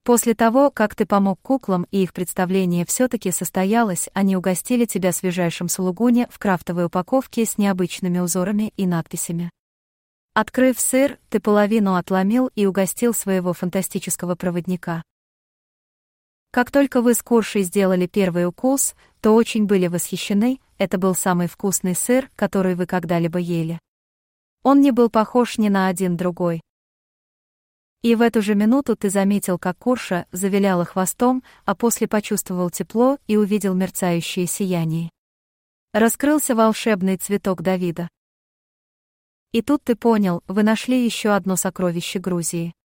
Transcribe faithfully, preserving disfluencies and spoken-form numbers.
После того, как ты помог куклам и их представление все-таки состоялось, они угостили тебя свежайшим сулугуни в крафтовой упаковке с необычными узорами и надписями. Открыв сыр, ты половину отломил и угостил своего фантастического проводника. Как только вы с Куршей сделали первый укус, то очень были восхищены, это был самый вкусный сыр, который вы когда-либо ели. Он не был похож ни на один другой. И в эту же минуту ты заметил, как Курша завиляла хвостом, а после почувствовал тепло и увидел мерцающее сияние. Раскрылся волшебный цветок Давида. И тут ты понял, вы нашли еще одно сокровище Грузии.